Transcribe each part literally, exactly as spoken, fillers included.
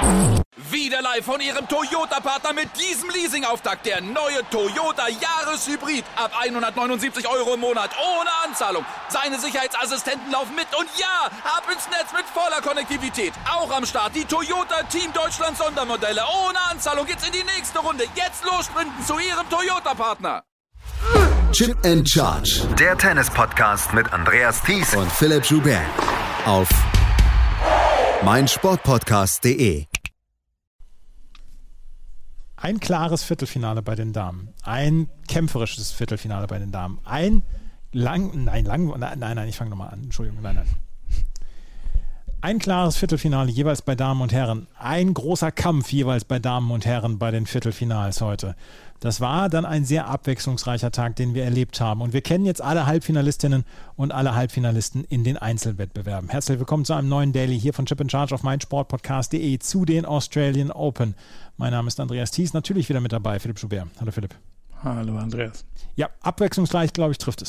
Wieder live von Ihrem Toyota-Partner mit diesem Leasing-Auftakt. Der neue Toyota Jahreshybrid. Ab hundertneunundsiebzig Euro im Monat. Ohne Anzahlung. Seine Sicherheitsassistenten laufen mit. Und ja, ab ins Netz mit voller Konnektivität. Auch am Start die Toyota Team Deutschland Sondermodelle. Ohne Anzahlung geht's in die nächste Runde. Jetzt los sprinten zu Ihrem Toyota-Partner. Chip and Charge. Der Tennis-Podcast mit Andreas Thies und Philipp Joubert. Auf meinsportpodcast punkt de. Ein klares Viertelfinale bei den Damen. Ein kämpferisches Viertelfinale bei den Damen. Ein lang... Nein, lang... Nein, nein, ich fange nochmal an. Entschuldigung, nein, nein. Ein klares Viertelfinale jeweils bei Damen und Herren. Ein großer Kampf jeweils bei Damen und Herren bei den Viertelfinals heute. Das war dann ein sehr abwechslungsreicher Tag, den wir erlebt haben. Und wir kennen jetzt alle Halbfinalistinnen und alle Halbfinalisten in den Einzelwettbewerben. Herzlich willkommen zu einem neuen Daily hier von Chip and Charge auf meinsportpodcast punkt de zu den Australian Open. Mein Name ist Andreas Thies, natürlich wieder mit dabei, Philipp Joubert. Hallo Philipp. Hallo Andreas. Ja, abwechslungsreich, glaube ich, trifft es.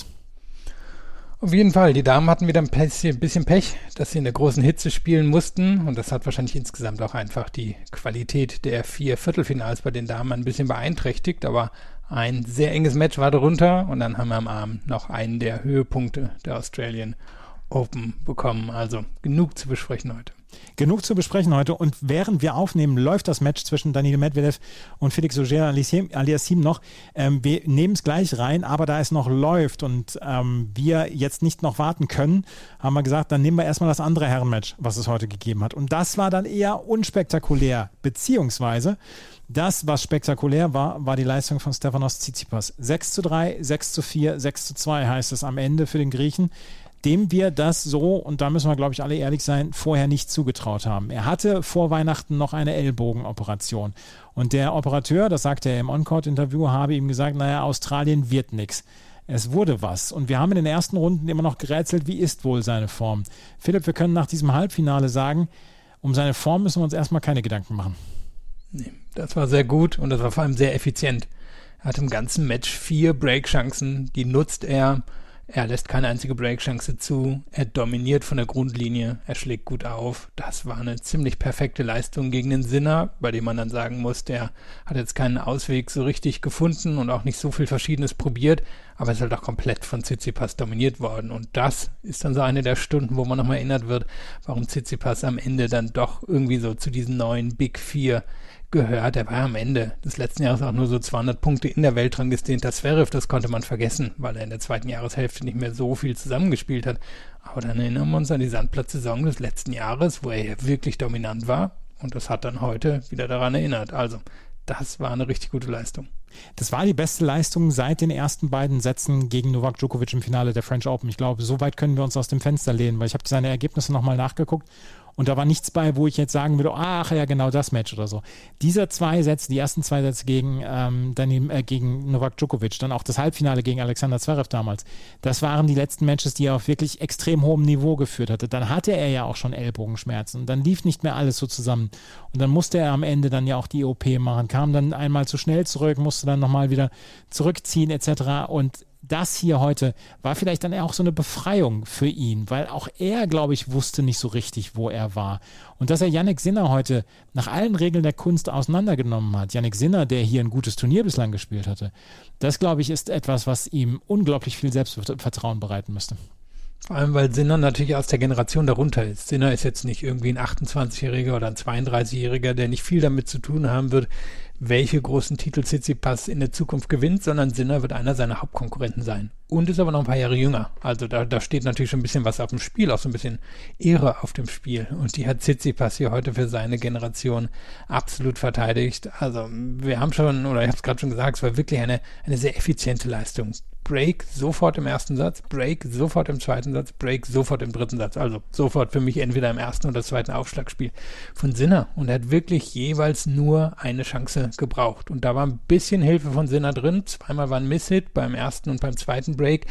Auf jeden Fall, die Damen hatten wieder ein bisschen Pech, dass sie in der großen Hitze spielen mussten und das hat wahrscheinlich insgesamt auch einfach die Qualität der vier Viertelfinals bei den Damen ein bisschen beeinträchtigt, aber ein sehr enges Match war darunter und dann haben wir am Abend noch einen der Höhepunkte der Australian Open bekommen, also genug zu besprechen heute. Genug zu besprechen heute und während wir aufnehmen, läuft das Match zwischen Daniil Medvedev und Felix Auger-Aliassime noch. Ähm, wir nehmen es gleich rein, aber da es noch läuft und ähm, wir jetzt nicht noch warten können, haben wir gesagt, dann nehmen wir erstmal das andere Herrenmatch, was es heute gegeben hat. Und das war dann eher unspektakulär, beziehungsweise das, was spektakulär war, war die Leistung von Stefanos Tsitsipas. sechs zu drei, sechs zu vier, sechs zu zwei heißt es am Ende für den Griechen, dem wir das so, und da müssen wir, glaube ich, alle ehrlich sein, vorher nicht zugetraut haben. Er hatte vor Weihnachten noch eine Ellbogenoperation. Und der Operateur, das sagte er im On-Court-Interview, habe ihm gesagt, naja, Australien wird nichts. Es wurde was. Und wir haben in den ersten Runden immer noch gerätselt, wie ist wohl seine Form. Philipp, wir können nach diesem Halbfinale sagen, um seine Form müssen wir uns erstmal keine Gedanken machen. Nee, das war sehr gut und das war vor allem sehr effizient. Er hat im ganzen Match vier Breakchancen, die nutzt er. Er lässt keine einzige Breakchance zu, er dominiert von der Grundlinie, er schlägt gut auf. Das war eine ziemlich perfekte Leistung gegen den Sinner, bei dem man dann sagen muss, der hat jetzt keinen Ausweg so richtig gefunden und auch nicht so viel Verschiedenes probiert, aber ist halt auch komplett von Tsitsipas dominiert worden. Und das ist dann so eine der Stunden, wo man nochmal erinnert wird, warum Tsitsipas am Ende dann doch irgendwie so zu diesen neuen Big Vier gehört. Er war ja am Ende des letzten Jahres auch nur so zweihundert Punkte in der Weltrangliste hinter Zverev. Das konnte man vergessen, weil er in der zweiten Jahreshälfte nicht mehr so viel zusammengespielt hat. Aber dann erinnern wir uns an die Sandplatzsaison des letzten Jahres, wo er ja wirklich dominant war. Und das hat dann heute wieder daran erinnert. Also, das war eine richtig gute Leistung. Das war die beste Leistung seit den ersten beiden Sätzen gegen Novak Djokovic im Finale der French Open. Ich glaube, so weit können wir uns aus dem Fenster lehnen, weil ich habe seine Ergebnisse nochmal nachgeguckt. Und da war nichts bei, wo ich jetzt sagen würde, ach ja, genau das Match oder so. Diese zwei Sätze, die ersten zwei Sätze gegen, ähm, dann, äh, gegen Novak Djokovic, dann auch das Halbfinale gegen Alexander Zverev damals, das waren die letzten Matches, die er auf wirklich extrem hohem Niveau geführt hatte. Dann hatte er ja auch schon Ellbogenschmerzen und dann lief nicht mehr alles so zusammen. Und dann musste er am Ende dann ja auch die O P machen, kam dann einmal zu schnell zurück, musste dann nochmal wieder zurückziehen et cetera. Und das hier heute war vielleicht dann auch so eine Befreiung für ihn, weil auch er, glaube ich, wusste nicht so richtig, wo er war. Und dass er Jannik Sinner heute nach allen Regeln der Kunst auseinandergenommen hat, Jannik Sinner, der hier ein gutes Turnier bislang gespielt hatte, das, glaube ich, ist etwas, was ihm unglaublich viel Selbstvertrauen bereiten müsste. Vor allem, weil Sinner natürlich aus der Generation darunter ist. Sinner ist jetzt nicht irgendwie ein achtundzwanzigjähriger oder ein zweiunddreißigjähriger, der nicht viel damit zu tun haben wird, welche großen Titel Tsitsipas in der Zukunft gewinnt, sondern Sinner wird einer seiner Hauptkonkurrenten sein. Und ist aber noch ein paar Jahre jünger. Also da, da steht natürlich schon ein bisschen was auf dem Spiel, auch so ein bisschen Ehre auf dem Spiel. Und die hat Tsitsipas hier heute für seine Generation absolut verteidigt. Also wir haben schon, oder ich habe es gerade schon gesagt, es war wirklich eine, eine sehr effiziente Leistung. Break sofort im ersten Satz, Break sofort im zweiten Satz, Break sofort im dritten Satz. Also sofort für mich entweder im ersten oder zweiten Aufschlagspiel von Sinner. Und er hat wirklich jeweils nur eine Chance gebraucht. Und da war ein bisschen Hilfe von Sinner drin. Zweimal war ein Misshit beim ersten und beim zweiten Break.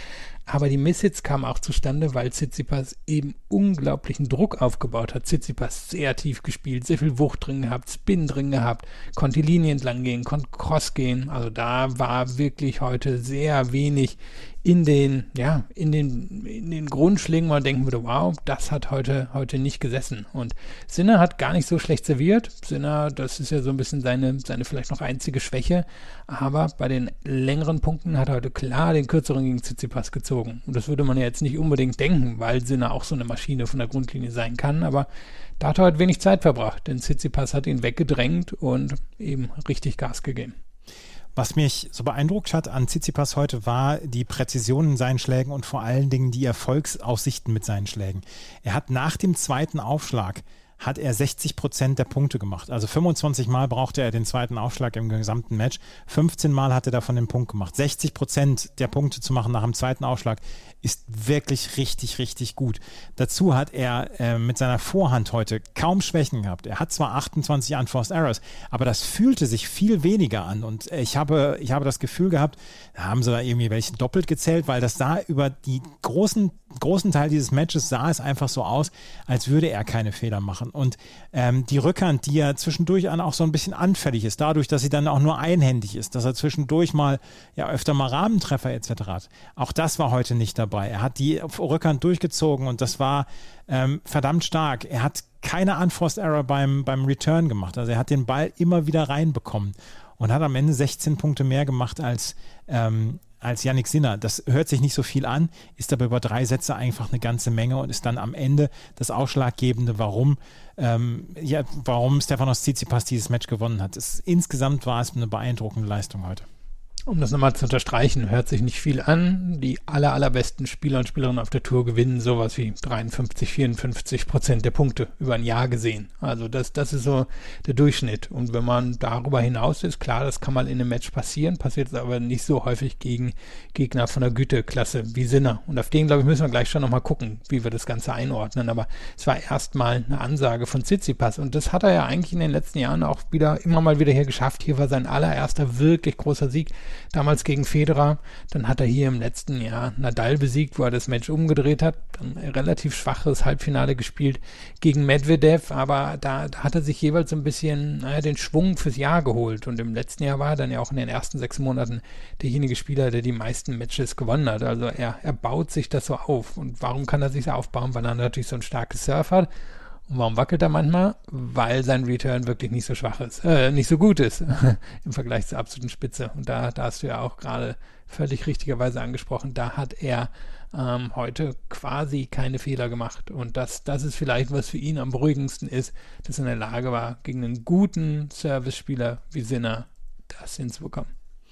Aber die Misshits kamen auch zustande, weil Tsitsipas eben unglaublichen Druck aufgebaut hat. Tsitsipas sehr tief gespielt, sehr viel Wucht drin gehabt, Spin drin gehabt, konnte die Linie entlang gehen, konnte Cross gehen. Also da war wirklich heute sehr wenig in den, ja, in den, in den Grundschlingen, man denken würde, wow, das hat heute, heute nicht gesessen. Und Sinner hat gar nicht so schlecht serviert. Sinner, das ist ja so ein bisschen seine, seine vielleicht noch einzige Schwäche. Aber bei den längeren Punkten hat er heute klar den kürzeren gegen Tsitsipas gezogen. Und das würde man ja jetzt nicht unbedingt denken, weil Sinner auch so eine Maschine von der Grundlinie sein kann. Aber da hat er heute wenig Zeit verbracht, denn Tsitsipas hat ihn weggedrängt und eben richtig Gas gegeben. Was mich so beeindruckt hat an Tsitsipas heute war die Präzision in seinen Schlägen und vor allen Dingen die Erfolgsaussichten mit seinen Schlägen. Er hat nach dem zweiten Aufschlag hat er sechzig Prozent der Punkte gemacht. Also fünfundzwanzig Mal brauchte er den zweiten Aufschlag im gesamten Match. fünfzehn Mal hat er davon den Punkt gemacht. sechzig Prozent der Punkte zu machen nach dem zweiten Aufschlag ist wirklich richtig, richtig gut. Dazu hat er äh, mit seiner Vorhand heute kaum Schwächen gehabt. Er hat zwar achtundzwanzig Unforced Errors, aber das fühlte sich viel weniger an. Und ich habe, ich habe das Gefühl gehabt, da haben sie da irgendwie welche doppelt gezählt, weil das sah über die großen, großen Teil dieses Matches sah es einfach so aus, als würde er keine Fehler machen. Und ähm, die Rückhand, die ja zwischendurch auch so ein bisschen anfällig ist, dadurch, dass sie dann auch nur einhändig ist, dass er zwischendurch mal ja öfter mal Rahmentreffer et cetera hat. Auch das war heute nicht dabei. Er hat die Rückhand durchgezogen und das war ähm, verdammt stark. Er hat keine Unforced Error beim, beim Return gemacht. Also er hat den Ball immer wieder reinbekommen und hat am Ende sechzehn Punkte mehr gemacht als ähm, als Jannik Sinner. Das hört sich nicht so viel an, ist aber über drei Sätze einfach eine ganze Menge und ist dann am Ende das Ausschlaggebende, warum, ähm, ja, warum Stefanos Tsitsipas dieses Match gewonnen hat. Es, insgesamt war es eine beeindruckende Leistung heute. Um das nochmal zu unterstreichen, hört sich nicht viel an. Die aller, allerbesten Spieler und Spielerinnen auf der Tour gewinnen sowas wie dreiundfünfzig, vierundfünfzig Prozent der Punkte über ein Jahr gesehen. Also das, das ist so der Durchschnitt. Und wenn man darüber hinaus ist, klar, das kann mal in einem Match passieren, passiert es aber nicht so häufig gegen Gegner von der Güteklasse wie Sinner. Und auf den, glaube ich, müssen wir gleich schon nochmal gucken, wie wir das Ganze einordnen. Aber es war erstmal eine Ansage von Tsitsipas. Und das hat er ja eigentlich in den letzten Jahren auch wieder immer mal wieder hier geschafft. Hier war sein allererster wirklich großer Sieg. Damals gegen Federer, dann hat er hier im letzten Jahr Nadal besiegt, wo er das Match umgedreht hat, dann ein relativ schwaches Halbfinale gespielt gegen Medvedev, aber da, da hat er sich jeweils so ein bisschen naja, den Schwung fürs Jahr geholt und im letzten Jahr war er dann ja auch in den ersten sechs Monaten derjenige Spieler, der die meisten Matches gewonnen hat, also er, er baut sich das so auf und warum kann er sich so aufbauen, weil er natürlich so ein starkes Surf hat. Und warum wackelt er manchmal? Weil sein Return wirklich nicht so schwach ist, äh, nicht so gut ist im Vergleich zur absoluten Spitze. Und da, da hast du ja auch gerade völlig richtigerweise angesprochen, da hat er ähm, heute quasi keine Fehler gemacht. Und das, das ist vielleicht, was für ihn am beruhigendsten ist, dass er in der Lage war, gegen einen guten Service-Spieler wie Sinner das hinzubekommen.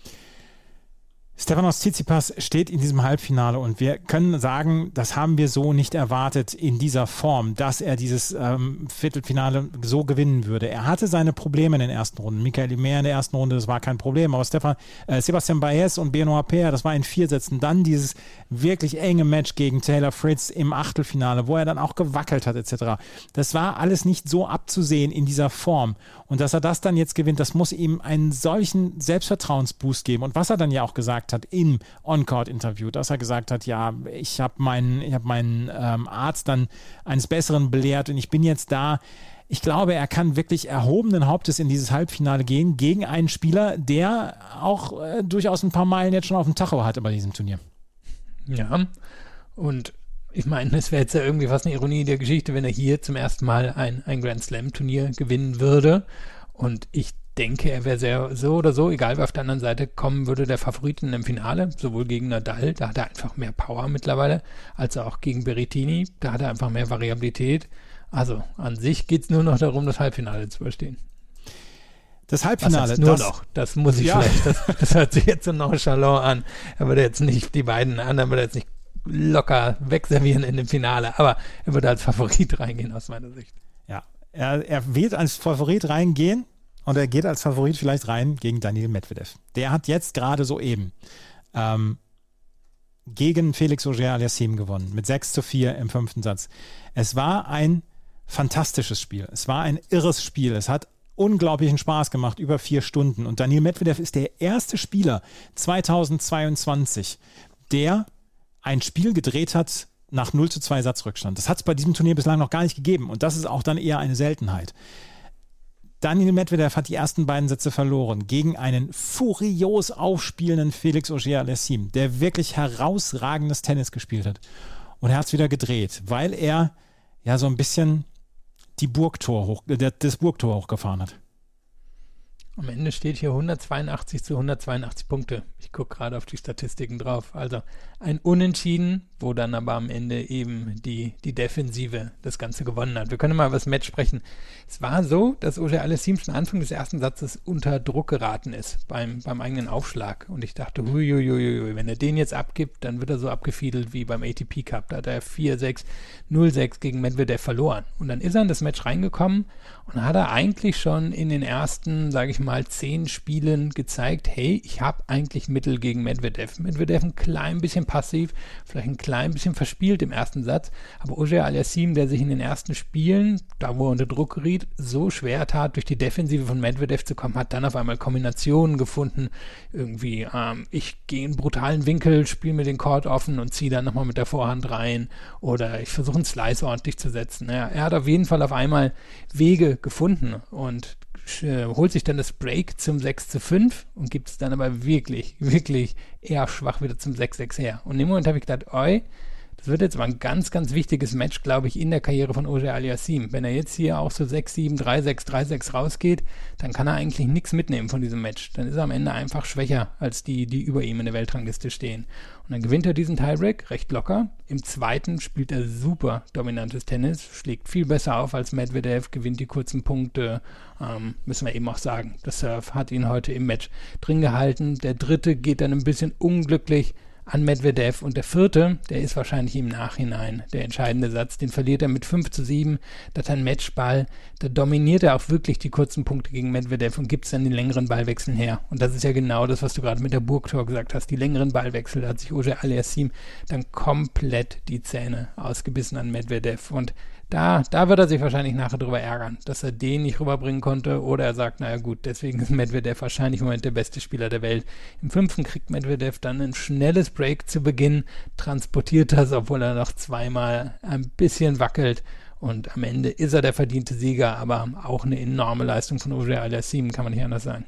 Stefanos Tsitsipas steht in diesem Halbfinale und wir können sagen, das haben wir so nicht erwartet in dieser Form, dass er dieses ähm, Viertelfinale so gewinnen würde. Er hatte seine Probleme in den ersten Runden. Michael Ymer in der ersten Runde, das war kein Problem, aber Stefan, äh, Sebastian Baez und Benoit Paire, das war in vier Sätzen. Dann dieses wirklich enge Match gegen Taylor Fritz im Achtelfinale, wo er dann auch gewackelt hat et cetera. Das war alles nicht so abzusehen in dieser Form. Und dass er das dann jetzt gewinnt, das muss ihm einen solchen Selbstvertrauensboost geben. Und was er dann ja auch gesagt hat im On-Court-Interview, dass er gesagt hat, ja, ich habe meinen, ich hab meinen ähm, Arzt dann eines Besseren belehrt und ich bin jetzt da. Ich glaube, er kann wirklich erhobenen Hauptes in dieses Halbfinale gehen gegen einen Spieler, der auch äh, durchaus ein paar Meilen jetzt schon auf dem Tacho hatte bei diesem Turnier. Ja, und ich meine, es wäre jetzt ja irgendwie fast eine Ironie der Geschichte, wenn er hier zum ersten Mal ein, ein Grand Slam-Turnier gewinnen würde. Und ich denke, er wäre sehr so oder so, egal wer auf der anderen Seite kommen würde, der Favorit in dem Finale, sowohl gegen Nadal, da hat er einfach mehr Power mittlerweile, als auch gegen Berrettini, da hat er einfach mehr Variabilität. Also an sich geht es nur noch darum, das Halbfinale zu überstehen. Das Halbfinale. Was nur das, noch, das muss ich ja. vielleicht, das, das hört sich jetzt so nonchalant an. Er würde jetzt nicht, die beiden anderen würde jetzt nicht locker wegservieren in dem Finale, aber er würde als Favorit reingehen aus meiner Sicht. Ja, er, er wird als Favorit reingehen und er geht als Favorit vielleicht rein gegen Daniil Medvedev. Der hat jetzt gerade soeben ähm, gegen Felix Auger-Aliassime gewonnen mit sechs zu vier im fünften Satz. Es war ein fantastisches Spiel. Es war ein irres Spiel. Es hat unglaublichen Spaß gemacht, über vier Stunden. Und Daniil Medvedev ist der erste Spieler zweitausendzweiundzwanzig, der ein Spiel gedreht hat nach null zu zwei Satzrückstand. Das hat es bei diesem Turnier bislang noch gar nicht gegeben und das ist auch dann eher eine Seltenheit. Daniil Medvedev hat die ersten beiden Sätze verloren gegen einen furios aufspielenden Felix Auger-Aliassime, der wirklich herausragendes Tennis gespielt hat. Und er hat es wieder gedreht, weil er ja so ein bisschen die Burgtor hoch, das Burgtor hochgefahren hat. Am Ende steht hier hundertzweiundachtzig zu hundertzweiundachtzig Punkte. Ich gucke gerade auf die Statistiken drauf. Also ein Unentschieden, wo dann aber am Ende eben die, die Defensive das Ganze gewonnen hat. Wir können mal über das Match sprechen. Es war so, dass Auger-Aliassime schon Anfang des ersten Satzes unter Druck geraten ist beim, beim eigenen Aufschlag. Und ich dachte, huiuiuiui, wenn er den jetzt abgibt, dann wird er so abgefiedelt wie beim A T P Cup. Da hat er vier sechs, null sechs gegen Medvedev verloren. Und dann ist er in das Match reingekommen und hat er eigentlich schon in den ersten, sage ich mal, zehn Spielen gezeigt, hey, ich habe eigentlich Mittel gegen Medvedev. Medvedev ein klein bisschen passiv, vielleicht ein klein bisschen verspielt im ersten Satz, aber Auger-Aliassime, der sich in den ersten Spielen, da wo er unter Druck geriet, so schwer tat, durch die Defensive von Medvedev zu kommen, hat dann auf einmal Kombinationen gefunden, irgendwie, ähm, ich gehe in einen brutalen Winkel, spiele mir den Court offen und ziehe dann nochmal mit der Vorhand rein oder ich versuche einen Slice ordentlich zu setzen. Ja, er hat auf jeden Fall auf einmal Wege gefunden und äh, holt sich dann das Break zum sechs zu fünf und gibt es dann aber wirklich, wirklich eher schwach wieder zum sechs sechs her. Und im Moment habe ich gedacht, oi, das wird jetzt aber ein ganz, ganz wichtiges Match, glaube ich, in der Karriere von Auger-Aliassime. Wenn er jetzt hier auch so sechs sieben, drei sechs, drei sechs rausgeht, dann kann er eigentlich nichts mitnehmen von diesem Match. Dann ist er am Ende einfach schwächer als die, die über ihm in der Weltrangliste stehen. Und dann gewinnt er diesen Tiebreak recht locker. Im zweiten spielt er super dominantes Tennis, schlägt viel besser auf als Medvedev, gewinnt die kurzen Punkte. Ähm, müssen wir eben auch sagen, der Serve hat ihn heute im Match drin gehalten. Der dritte geht dann ein bisschen unglücklich an Medvedev und der vierte, der ist wahrscheinlich im Nachhinein der entscheidende Satz, den verliert er mit fünf zu sieben, das ist ein Matchball, da dominiert er auch wirklich die kurzen Punkte gegen Medvedev und gibt es dann den längeren Ballwechsel her und das ist ja genau das, was du gerade mit der Burgtor gesagt hast, die längeren Ballwechsel, da hat sich Auger-Aliassime dann komplett die Zähne ausgebissen an Medvedev und Da, da wird er sich wahrscheinlich nachher drüber ärgern, dass er den nicht rüberbringen konnte oder er sagt, naja gut, deswegen ist Medvedev wahrscheinlich im Moment der beste Spieler der Welt. Im fünften kriegt Medvedev dann ein schnelles Break zu Beginn, transportiert das, obwohl er noch zweimal ein bisschen wackelt und am Ende ist er der verdiente Sieger, aber auch eine enorme Leistung von Auger-Aliassime, kann man nicht anders sagen.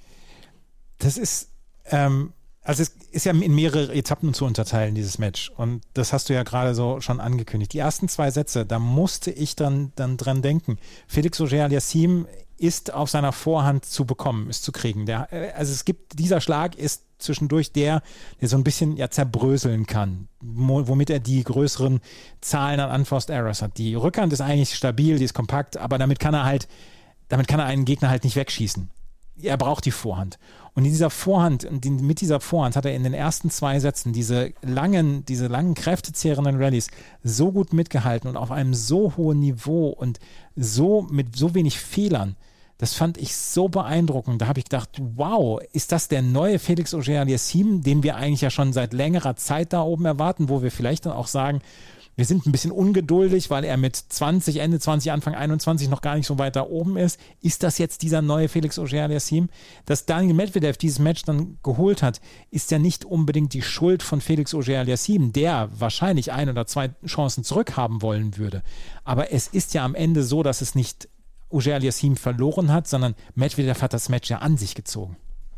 Das ist, ähm Also es ist ja in mehrere Etappen zu unterteilen, dieses Match. Und das hast du ja gerade so schon angekündigt. Die ersten zwei Sätze, da musste ich dann, dann dran denken. Felix Auger-Aliassime ist auf seiner Vorhand zu bekommen, ist zu kriegen. Der, also es gibt, dieser Schlag ist zwischendurch der, der so ein bisschen ja zerbröseln kann, womit er die größeren Zahlen an Unforced Errors hat. Die Rückhand ist eigentlich stabil, die ist kompakt, aber damit kann er halt, damit kann er einen Gegner halt nicht wegschießen. Er braucht die Vorhand. Und in dieser Vorhand, mit dieser Vorhand hat er in den ersten zwei Sätzen diese langen, diese langen, kräftezehrenden Rallyes so gut mitgehalten und auf einem so hohen Niveau und so mit so wenig Fehlern. Das fand ich so beeindruckend. Da habe ich gedacht, wow, ist das der neue Felix Auger-Aliassime, den wir eigentlich ja schon seit längerer Zeit da oben erwarten, wo wir vielleicht dann auch sagen, wir sind ein bisschen ungeduldig, weil er mit zwanzig, Ende zwanzig, Anfang einundzwanzig noch gar nicht so weit da oben ist. Ist das jetzt dieser neue Felix Auger-Aliassime? Dass Daniil Medvedev dieses Match dann geholt hat, ist ja nicht unbedingt die Schuld von Felix Auger-Aliassime, der wahrscheinlich ein oder zwei Chancen zurückhaben wollen würde. Aber es ist ja am Ende so, dass es nicht Auger-Aliassime verloren hat, sondern Medvedev hat das Match ja an sich gezogen.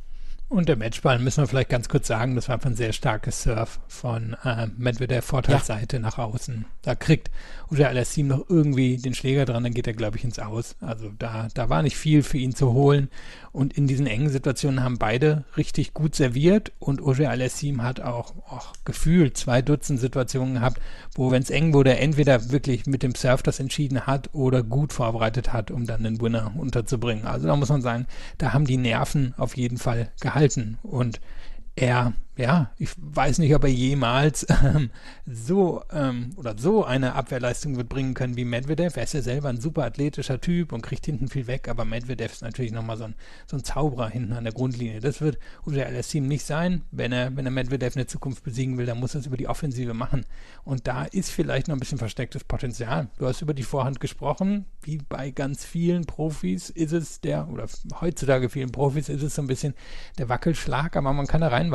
Und der Matchball, müssen wir vielleicht ganz kurz sagen, das war ein sehr starkes Surf von äh, Medvedev, Vorteilsseite ja. nach außen. Da kriegt Auger-Aliassime noch irgendwie den Schläger dran, dann geht er, glaube ich, ins Aus. Also da, da war nicht viel für ihn zu holen. Und in diesen engen Situationen haben beide richtig gut serviert und Auger-Aliassime hat auch, auch gefühlt zwei Dutzend Situationen gehabt, wo, wenn es eng wurde, er entweder wirklich mit dem Surf das entschieden hat oder gut vorbereitet hat, um dann den Winner unterzubringen. Also da muss man sagen, da haben die Nerven auf jeden Fall gehalten und er, ja, ich weiß nicht, ob er jemals ähm, so ähm, oder so eine Abwehrleistung wird bringen können wie Medvedev. Er ist ja selber ein super athletischer Typ und kriegt hinten viel weg, aber Medvedev ist natürlich nochmal so ein, so ein Zauberer hinten an der Grundlinie. Das wird Auger-Aliassime nicht sein. Wenn er, wenn er Medvedev in der Zukunft besiegen will, dann muss er es über die Offensive machen. Und da ist vielleicht noch ein bisschen verstecktes Potenzial. Du hast über die Vorhand gesprochen. Wie bei ganz vielen Profis ist es der, oder heutzutage vielen Profis ist es so ein bisschen der Wackelschlag, aber man kann da reinwachsen.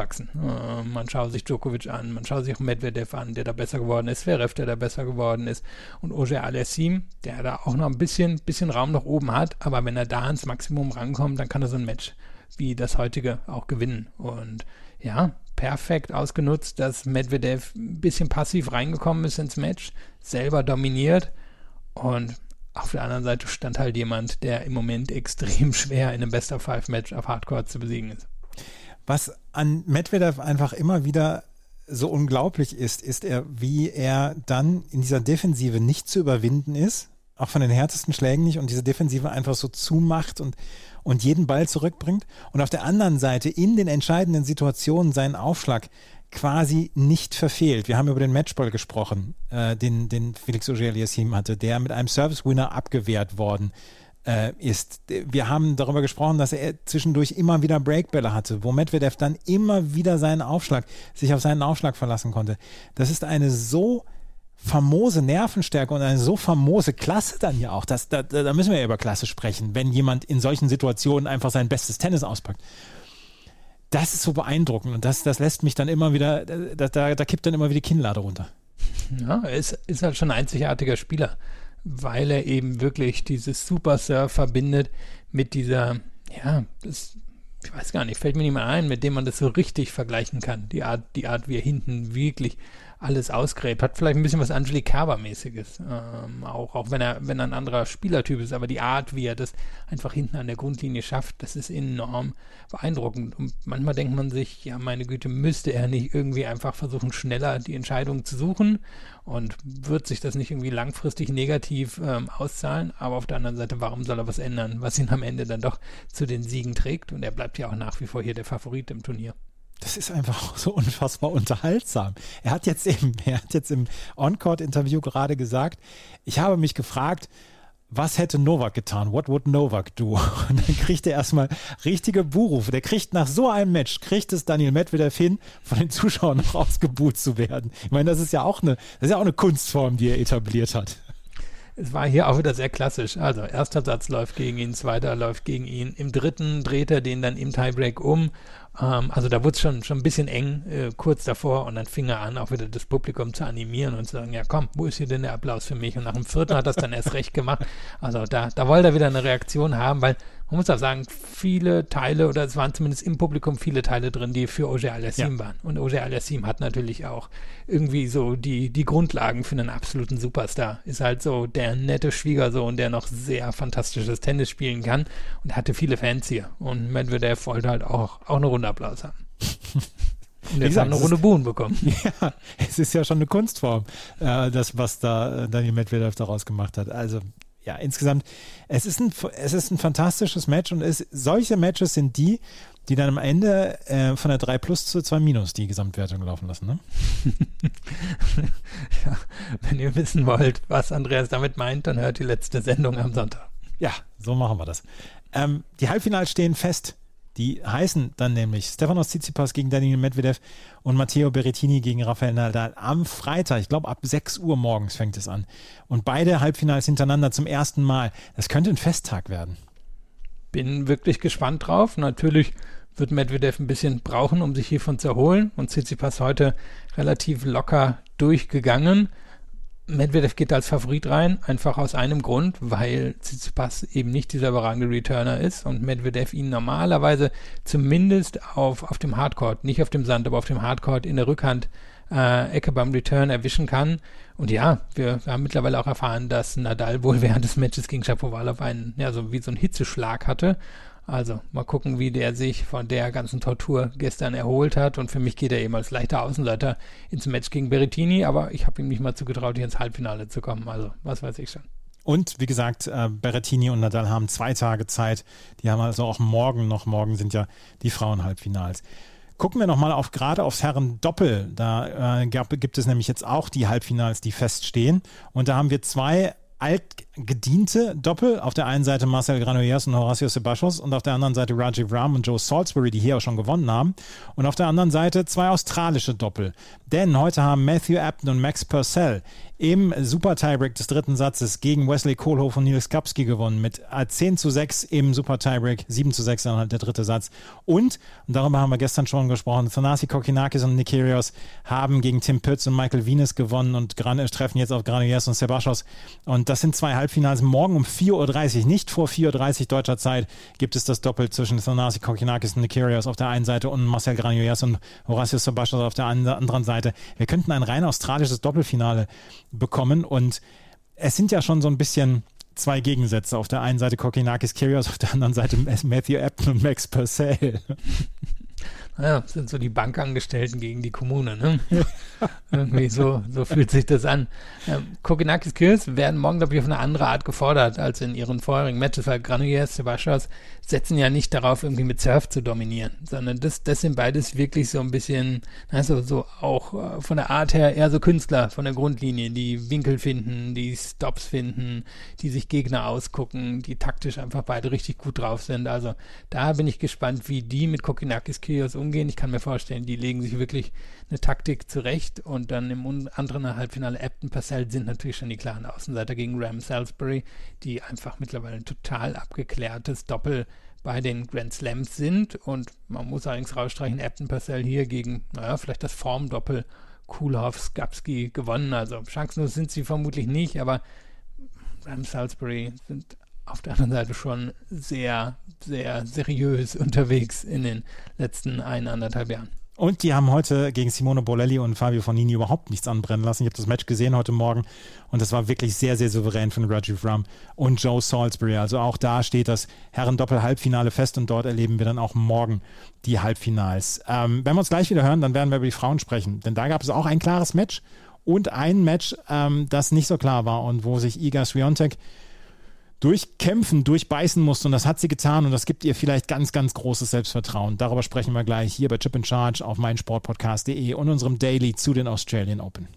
Äh, man schaut sich Djokovic an, man schaut sich auch Medvedev an, der da besser geworden ist, Zverev, der da besser geworden ist und Auger-Aliassime, der da auch noch ein bisschen, bisschen Raum nach oben hat, aber wenn er da ans Maximum rankommt, dann kann er so ein Match wie das heutige auch gewinnen. Und ja, perfekt ausgenutzt, dass Medvedev ein bisschen passiv reingekommen ist ins Match, selber dominiert und auf der anderen Seite stand halt jemand, der im Moment extrem schwer in einem Best-of-Five-Match auf Hardcore zu besiegen ist. Was an Medvedev einfach immer wieder so unglaublich ist, ist er, wie er dann in dieser Defensive nicht zu überwinden ist, auch von den härtesten Schlägen nicht, und diese Defensive einfach so zumacht und, und jeden Ball zurückbringt und auf der anderen Seite in den entscheidenden Situationen seinen Aufschlag quasi nicht verfehlt. Wir haben über den Matchball gesprochen, äh, den, den Felix Auger-Aliassime hatte, der mit einem Service-Winner abgewehrt worden äh, ist. Wir haben darüber gesprochen, dass er zwischendurch immer wieder Breakbälle hatte, wo Medvedev dann immer wieder seinen Aufschlag, sich auf seinen Aufschlag verlassen konnte. Das ist eine so famose Nervenstärke und eine so famose Klasse dann ja auch. Das, da, da müssen wir ja über Klasse sprechen, wenn jemand in solchen Situationen einfach sein bestes Tennis auspackt. Das ist so beeindruckend und das, das lässt mich dann immer wieder, da, da, da kippt dann immer wieder die Kinnlade runter. Ja, er ist, ist halt schon ein einzigartiger Spieler, weil er eben wirklich dieses Super Surf verbindet mit dieser, ja, das, ich weiß gar nicht, fällt mir nicht mehr ein, mit dem man das so richtig vergleichen kann. Die Art, die Art, wie er hinten wirklich alles ausgräbt. Hat vielleicht ein bisschen was Angelique Kerber-mäßiges. Ähm, auch, auch wenn er, wenn er ein anderer Spielertyp ist, aber die Art, wie er das einfach hinten an der Grundlinie schafft, das ist enorm beeindruckend. Und manchmal denkt man sich, ja, meine Güte, müsste er nicht irgendwie einfach versuchen, schneller die Entscheidung zu suchen und wird sich das nicht irgendwie langfristig negativ ähm, auszahlen? Aber auf der anderen Seite, warum soll er was ändern, was ihn am Ende dann doch zu den Siegen trägt? Und er bleibt ja auch nach wie vor hier der Favorit im Turnier. Das ist einfach so unfassbar unterhaltsam. Er hat jetzt eben, er hat jetzt im On-Court-Interview gerade gesagt, ich habe mich gefragt, was hätte Novak getan? What would Novak do? Und dann kriegt er erstmal richtige Buhrufe. Der kriegt nach so einem Match, kriegt es Daniil Medvedev hin, von den Zuschauern noch ausgebuht zu werden. Ich meine, das ist ja auch eine, das ist ja auch eine Kunstform, die er etabliert hat. Es war hier auch wieder sehr klassisch. Also erster Satz läuft gegen ihn, zweiter läuft gegen ihn. Im dritten dreht er den dann im Tiebreak um. Ähm, also da wurde es schon, schon ein bisschen eng äh, kurz davor und dann fing er an, auch wieder das Publikum zu animieren und zu sagen, ja komm, wo ist hier denn der Applaus für mich? Und nach dem vierten hat er es dann erst recht gemacht. Also da, da wollte er wieder eine Reaktion haben, weil man muss auch sagen, viele Teile, oder es waren zumindest im Publikum viele Teile drin, die für Auger-Aliassime ja. waren. Und Auger-Aliassime hat natürlich auch irgendwie so die, die Grundlagen für einen absoluten Superstar. Ist halt so der nette Schwiegersohn, der noch sehr fantastisches Tennis spielen kann und hatte viele Fans hier. Und Medvedev wollte halt auch, auch eine Runde Applaus haben. Und jetzt haben eine Runde Buhen bekommen. Ja, es ist ja schon eine Kunstform, äh, das, was da äh, Daniil Medvedev daraus gemacht hat. Also ja, insgesamt, es ist ein, es ist ein fantastisches Match und es, solche Matches sind die, die dann am Ende äh, von der drei plus zu zwei minus die Gesamtwertung laufen lassen, ne? Ja, wenn ihr wissen wollt, was Andreas damit meint, dann hört die letzte Sendung am Sonntag. Ja, so machen wir das. Ähm, die Halbfinals stehen fest. Die heißen dann nämlich Stefanos Tsitsipas gegen Daniil Medvedev und Matteo Berrettini gegen Rafael Nadal am Freitag. Ich glaube, ab sechs Uhr morgens fängt es an. Und beide Halbfinals hintereinander zum ersten Mal. Das könnte ein Festtag werden. Bin wirklich gespannt drauf. Natürlich wird Medvedev ein bisschen brauchen, um sich hiervon zu erholen. Und Tsitsipas heute relativ locker durchgegangen. Medvedev geht als Favorit rein, einfach aus einem Grund, weil Tsitsipas eben nicht dieser überragende Returner ist und Medvedev ihn normalerweise zumindest auf, auf dem Hardcourt, nicht auf dem Sand, aber auf dem Hardcourt in der Rückhand äh, Ecke beim Return erwischen kann. Und ja, wir, wir haben mittlerweile auch erfahren, dass Nadal wohl während des Matches gegen Shapovalov einen, ja, so wie so einen Hitzeschlag hatte. Also mal gucken, wie der sich von der ganzen Tortur gestern erholt hat. Und für mich geht er eben als leichter Außenseiter ins Match gegen Berrettini. Aber ich habe ihm nicht mal zugetraut, hier ins Halbfinale zu kommen. Also was weiß ich schon. Und wie gesagt, äh, Berrettini und Nadal haben zwei Tage Zeit. Die haben also auch morgen noch. Morgen sind ja die Frauenhalbfinals. Gucken wir nochmal auf, gerade aufs Herren-Doppel. Da äh, gab, gibt es nämlich jetzt auch die Halbfinals, die feststehen. Und da haben wir zwei altgediente Doppel. Auf der einen Seite Marcel Granollers und Horacio Sebastos und auf der anderen Seite Rajiv Ram und Joe Salisbury, die hier auch schon gewonnen haben. Und auf der anderen Seite zwei australische Doppel. Denn heute haben Matthew Upton und Max Purcell im Super-Tiebreak des dritten Satzes gegen Wesley Koolhof und Niels Kapski gewonnen mit zehn zu sechs im Super-Tiebreak, sieben zu sechs dann halt der dritte Satz. Und, und darüber haben wir gestern schon gesprochen, Thanasi Kokkinakis und Nick Kyrgios haben gegen Tim Pütz und Michael Venus gewonnen und Gran- treffen jetzt auf Granollers und Sebastos. Und das sind zwei Halbfinals. Morgen um vier Uhr dreißig, nicht vor vier Uhr dreißig deutscher Zeit, gibt es das Doppel zwischen Thanasi Kokkinakis und Nick Kyrgios auf der einen Seite und Marcel Granollers und Horacio Sebastos auf der anderen Seite. Wir könnten ein rein australisches Doppelfinale bekommen und es sind ja schon so ein bisschen zwei Gegensätze. Auf der einen Seite Kokkinakis, Kyrgios, auf der anderen Seite Matthew Upton und Max Purcell. Ja, das sind so die Bankangestellten gegen die Kommune, ne? Irgendwie so, so fühlt sich das an. Ähm, Kokkinakis, Kyrgios werden morgen, glaube ich, auf eine andere Art gefordert als in ihren vorherigen Matches, weil Granollers, Sebastos setzen ja nicht darauf, irgendwie mit Surf zu dominieren, sondern das, das sind beides wirklich so ein bisschen, also so auch äh, von der Art her eher so Künstler von der Grundlinie, die Winkel finden, die Stops finden, die sich Gegner ausgucken, die taktisch einfach beide richtig gut drauf sind. Also da bin ich gespannt, wie die mit Kokkinakis, Kyrgios umgehen. Ich kann mir vorstellen, die legen sich wirklich eine Taktik zurecht und dann im anderen Halbfinale Upton, Purcell sind natürlich schon die klaren Außenseiter gegen Ram, Salisbury, die einfach mittlerweile ein total abgeklärtes Doppel bei den Grand Slams sind und man muss allerdings rausstreichen, Upton, Purcell hier gegen, naja, vielleicht das Formdoppel Koolhof, Skapski gewonnen, also chancenlos sind sie vermutlich nicht, aber Ram, Salisbury sind auf der anderen Seite schon sehr, sehr seriös unterwegs in den letzten ein, anderthalb Jahren. Und die haben heute gegen Simone Bolelli und Fabio Fognini überhaupt nichts anbrennen lassen. Ich habe das Match gesehen heute Morgen und das war wirklich sehr, sehr souverän von Rajiv Ram und Joe Salisbury. Also auch da steht das Herren-Doppel-Halbfinale fest und dort erleben wir dann auch morgen die Halbfinals. Ähm, wenn wir uns gleich wieder hören, dann werden wir über die Frauen sprechen, denn da gab es auch ein klares Match und ein Match, ähm, das nicht so klar war und wo sich Iga Swiatek durchkämpfen, durchbeißen musste und das hat sie getan und das gibt ihr vielleicht ganz, ganz großes Selbstvertrauen. Darüber sprechen wir gleich hier bei Chip in Charge auf meinsportpodcast punkt de und unserem Daily zu den Australian Open.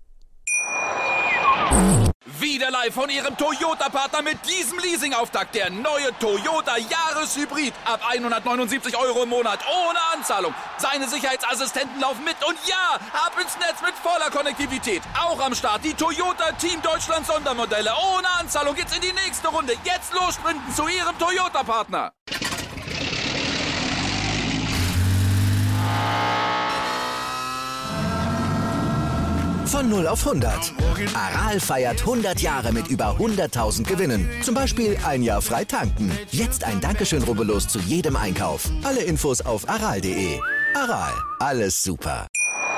Wieder live von Ihrem Toyota-Partner mit diesem Leasing-Auftakt. Der neue Toyota Jahreshybrid. Ab hundertneunundsiebzig Euro im Monat. Ohne Anzahlung. Seine Sicherheitsassistenten laufen mit. Und ja, ab ins Netz mit voller Konnektivität. Auch am Start die Toyota Team Deutschland Sondermodelle. Ohne Anzahlung geht's in die nächste Runde. Jetzt los sprinten zu Ihrem Toyota-Partner. Von null auf hundert. Aral feiert hundert Jahre mit über hunderttausend Gewinnen. Zum Beispiel ein Jahr frei tanken. Jetzt ein Dankeschön, rubbellos zu jedem Einkauf. Alle Infos auf aral punkt de. Aral, alles super.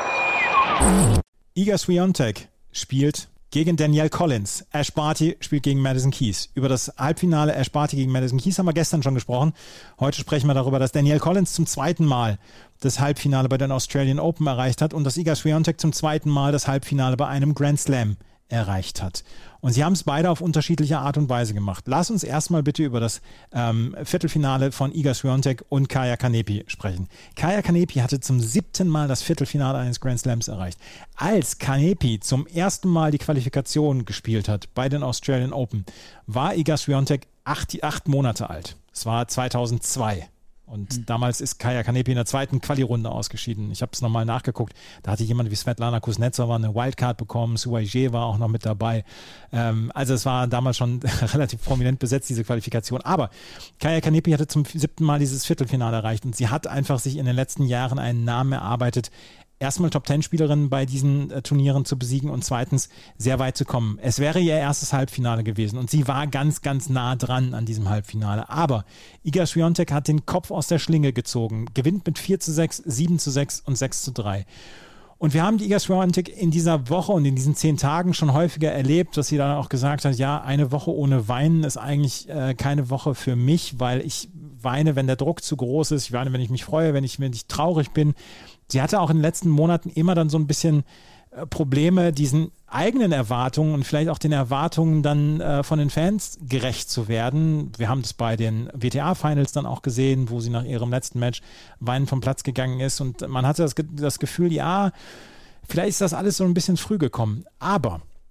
Iga Swiatek spielt gegen Danielle Collins. Ash Barty spielt gegen Madison Keys. Über das Halbfinale Ash Barty gegen Madison Keys haben wir gestern schon gesprochen. Heute sprechen wir darüber, dass Danielle Collins zum zweiten Mal das Halbfinale bei den Australian Open erreicht hat und dass Iga Swiatek zum zweiten Mal das Halbfinale bei einem Grand Slam erreicht hat. Und sie haben es beide auf unterschiedliche Art und Weise gemacht. Lass uns erstmal bitte über das ähm, Viertelfinale von Iga Swiatek und Kaia Kanepi sprechen. Kaia Kanepi hatte zum siebten Mal das Viertelfinale eines Grand Slams erreicht. Als Kanepi zum ersten Mal die Qualifikation gespielt hat bei den Australian Open, war Iga Swiatek acht, acht Monate alt. Es war zweitausendzwei. Und mhm. damals ist Kaia Kanepi in der zweiten Quali-Runde ausgeschieden. Ich habe es nochmal nachgeguckt. Da hatte jemand wie Svetlana Kuznetsova eine Wildcard bekommen. Sue Aige war auch noch mit dabei. Ähm, also es war damals schon relativ prominent besetzt, diese Qualifikation. Aber Kaia Kanepi hatte zum siebten Mal dieses Viertelfinale erreicht. Und sie hat einfach sich in den letzten Jahren einen Namen erarbeitet, erstmal Top-Ten-Spielerin bei diesen äh, Turnieren zu besiegen und zweitens sehr weit zu kommen. Es wäre ihr erstes Halbfinale gewesen und sie war ganz, ganz nah dran an diesem Halbfinale. Aber Iga Swiatek hat den Kopf aus der Schlinge gezogen, gewinnt mit vier zu sechs, sieben zu sechs und sechs zu drei. Und wir haben die Iga Swiatek in dieser Woche und in diesen zehn Tagen schon häufiger erlebt, dass sie dann auch gesagt hat, ja, eine Woche ohne Weinen ist eigentlich äh, keine Woche für mich, weil ich weine, wenn der Druck zu groß ist. Ich weine, wenn ich mich freue, wenn ich, wenn ich traurig bin. Sie hatte auch in den letzten Monaten immer dann so ein bisschen äh, Probleme, diesen eigenen Erwartungen und vielleicht auch den Erwartungen dann äh, von den Fans gerecht zu werden. Wir haben das bei den W T A-Finals dann auch gesehen, wo sie nach ihrem letzten Match weinend vom Platz gegangen ist und man hatte das, das Gefühl, ja, vielleicht ist das alles so ein bisschen früh gekommen. Aber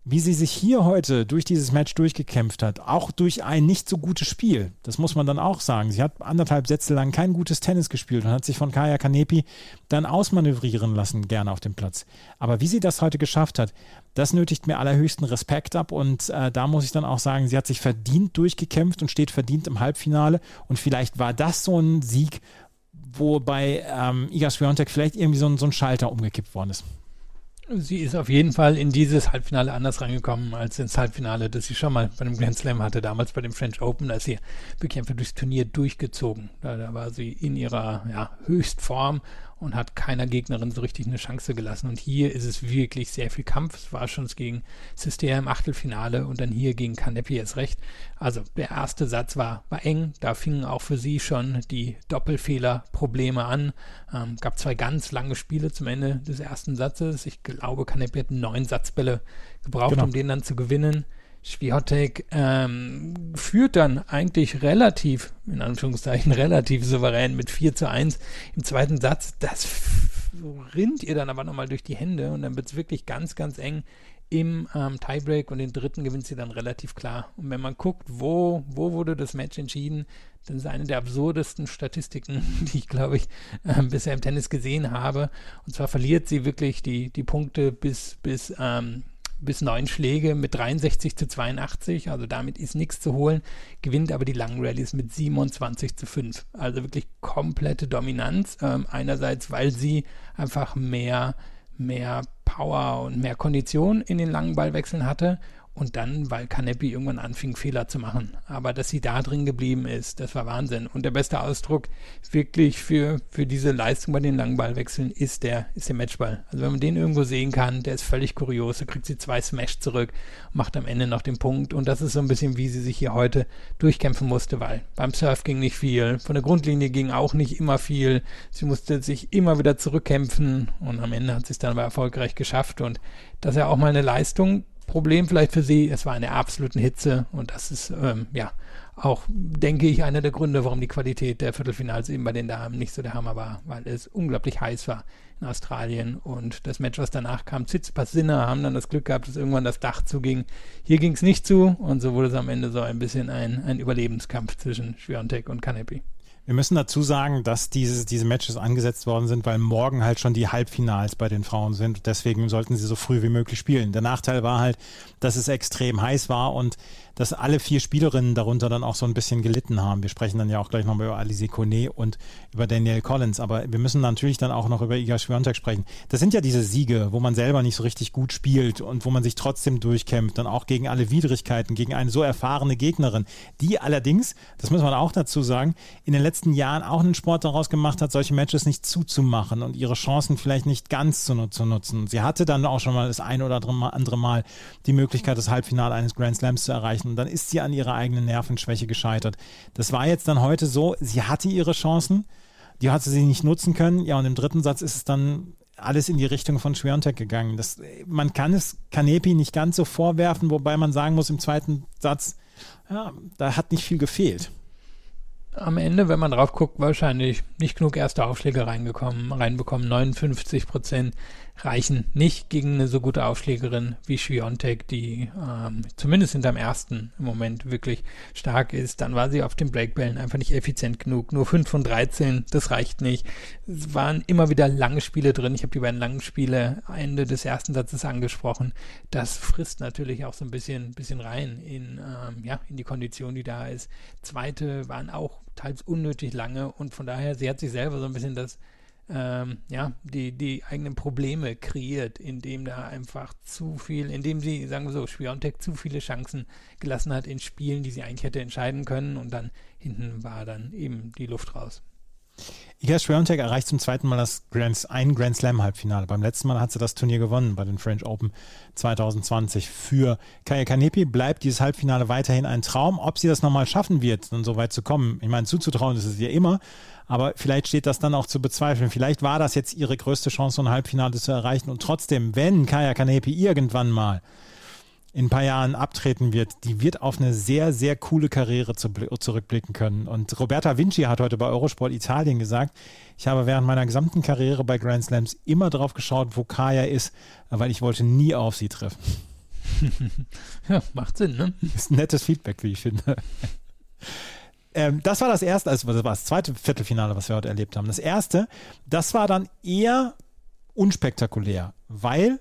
wie sie sich hier heute durch dieses Match durchgekämpft hat, auch durch ein nicht so gutes Spiel, das muss man dann auch sagen. Sie hat anderthalb Sätze lang kein gutes Tennis gespielt und hat sich von Kaia Kanepi dann ausmanövrieren lassen, gerne auf dem Platz. Aber wie sie das heute geschafft hat, das nötigt mir allerhöchsten Respekt ab und äh, da muss ich dann auch sagen, sie hat sich verdient durchgekämpft und steht verdient im Halbfinale und vielleicht war das so ein Sieg, wo bei ähm, Iga Swiatek vielleicht irgendwie so ein, so ein Schalter umgekippt worden ist. Sie ist auf jeden Fall in dieses Halbfinale anders reingekommen als ins Halbfinale, das sie schon mal bei dem Grand Slam hatte, damals bei dem French Open. Da ist sie wirklich einfach durchs Turnier durchgezogen. Da, da war sie in ihrer ja, Höchstform und hat keiner Gegnerin so richtig eine Chance gelassen. Und hier ist es wirklich sehr viel Kampf. Es war schon gegen Cistern im Achtelfinale und dann hier gegen Kanepi erst recht. Also der erste Satz war, war eng. Da fingen auch für sie schon die Doppelfehlerprobleme an. Ähm, gab zwei ganz lange Spiele zum Ende des ersten Satzes. Ich glaube, Kanepi hat neun Satzbälle gebraucht, genau. um den dann zu gewinnen. Swiatek ähm, führt dann eigentlich relativ, in Anführungszeichen, relativ souverän mit vier zu eins im zweiten Satz. Das f- rinnt ihr dann aber nochmal durch die Hände und dann wird es wirklich ganz, ganz eng im ähm, Tiebreak und den dritten gewinnt sie dann relativ klar. Und wenn man guckt, wo, wo wurde das Match entschieden, dann ist eine der absurdesten Statistiken, die ich, glaube ich, äh, bisher im Tennis gesehen habe. Und zwar verliert sie wirklich die, die Punkte bis, bis ähm, bis neun Schläge mit dreiundsechzig zu zweiundachtzig, also damit ist nichts zu holen, gewinnt aber die langen Rallyes mit siebenundzwanzig zu fünf. Also wirklich komplette Dominanz. Ähm, einerseits, weil sie einfach mehr, mehr Power und mehr Kondition in den langen Ballwechseln hatte und dann, weil Kanepi irgendwann anfing, Fehler zu machen. Aber dass sie da drin geblieben ist, das war Wahnsinn. Und der beste Ausdruck wirklich für, für diese Leistung bei den langen Ballwechseln ist der, ist der Matchball. Also wenn man den irgendwo sehen kann, der ist völlig kurios. Da kriegt sie zwei Smash zurück, macht am Ende noch den Punkt. Und das ist so ein bisschen, wie sie sich hier heute durchkämpfen musste, weil beim Surf ging nicht viel, von der Grundlinie ging auch nicht immer viel. Sie musste sich immer wieder zurückkämpfen und am Ende hat sie es dann aber erfolgreich geschafft. Und das ist ja auch mal eine Leistung. Problem vielleicht für sie, es war eine absolute Hitze und das ist, ähm, ja, auch, denke ich, einer der Gründe, warum die Qualität der Viertelfinals eben bei den Damen nicht so der Hammer war, weil es unglaublich heiß war in Australien und das Match, was danach kam, Tsitsipas Sinner, haben dann das Glück gehabt, dass irgendwann das Dach zuging. Hier ging es nicht zu und so wurde es am Ende so ein bisschen ein, ein Überlebenskampf zwischen Swiatek und Kanepi. Wir müssen dazu sagen, dass diese, diese Matches angesetzt worden sind, weil morgen halt schon die Halbfinals bei den Frauen sind. Deswegen sollten sie so früh wie möglich spielen. Der Nachteil war halt, dass es extrem heiß war und dass alle vier Spielerinnen darunter dann auch so ein bisschen gelitten haben. Wir sprechen dann ja auch gleich noch über Alizé Cornet und über Danielle Collins, aber wir müssen natürlich dann auch noch über Iga Swiatek sprechen. Das sind ja diese Siege, wo man selber nicht so richtig gut spielt und wo man sich trotzdem durchkämpft, dann auch gegen alle Widrigkeiten, gegen eine so erfahrene Gegnerin, die allerdings, das muss man auch dazu sagen, in den letzten Jahren auch einen Sport daraus gemacht hat, solche Matches nicht zuzumachen und ihre Chancen vielleicht nicht ganz zu, zu nutzen. Sie hatte dann auch schon mal das ein oder andere Mal die Möglichkeit, das Halbfinale eines Grand Slams zu erreichen. Und dann ist sie an ihrer eigenen Nervenschwäche gescheitert. Das war jetzt dann heute so, sie hatte ihre Chancen, die hatte sie nicht nutzen können. Ja, und im dritten Satz ist es dann alles in die Richtung von Swiatek gegangen. Das, man kann es Kanepi nicht ganz so vorwerfen, wobei man sagen muss, im zweiten Satz, ja, da hat nicht viel gefehlt. Am Ende, wenn man drauf guckt, wahrscheinlich nicht genug erste Aufschläge reingekommen, reinbekommen. neunundfünfzig Prozent reichen nicht gegen eine so gute Aufschlägerin wie Swiatek, die ähm, zumindest hinterm ersten im Moment wirklich stark ist. Dann war sie auf den Breakbällen einfach nicht effizient genug. Nur fünf von dreizehn, das reicht nicht. Es waren immer wieder lange Spiele drin. Ich habe die beiden langen Spiele Ende des ersten Satzes angesprochen. Das frisst natürlich auch so ein bisschen, bisschen rein in, ähm, ja, in die Kondition, die da ist. Zweite waren auch teils unnötig lange und von daher, sie hat sich selber so ein bisschen das, ähm, ja, die, die eigenen Probleme kreiert, indem da einfach zu viel, indem sie, sagen wir so, Swiatek zu viele Chancen gelassen hat in Spielen, die sie eigentlich hätte entscheiden können und dann hinten war dann eben die Luft raus. Iga Swiatek erreicht zum zweiten Mal das Grand, ein Grand Slam Halbfinale. Beim letzten Mal hat sie das Turnier gewonnen bei den French Open zwanzig zwanzig. Für Kaia Kanepi bleibt dieses Halbfinale weiterhin ein Traum. Ob sie das nochmal schaffen wird, dann so weit zu kommen, ich meine, zuzutrauen ist es ihr immer, aber vielleicht steht das dann auch zu bezweifeln. Vielleicht war das jetzt ihre größte Chance, so ein Halbfinale zu erreichen und trotzdem, wenn Kaia Kanepi irgendwann mal in ein paar Jahren abtreten wird, die wird auf eine sehr, sehr coole Karriere zu, zurückblicken können. Und Roberta Vinci hat heute bei Eurosport Italien gesagt, ich habe während meiner gesamten Karriere bei Grand Slams immer drauf geschaut, wo Kaia ist, weil ich wollte nie auf sie treffen. Ja, macht Sinn, ne? Das ist ein nettes Feedback, wie ich finde. ähm, das war das erste, also das war das zweite Viertelfinale, was wir heute erlebt haben. Das erste, das war dann eher unspektakulär, weil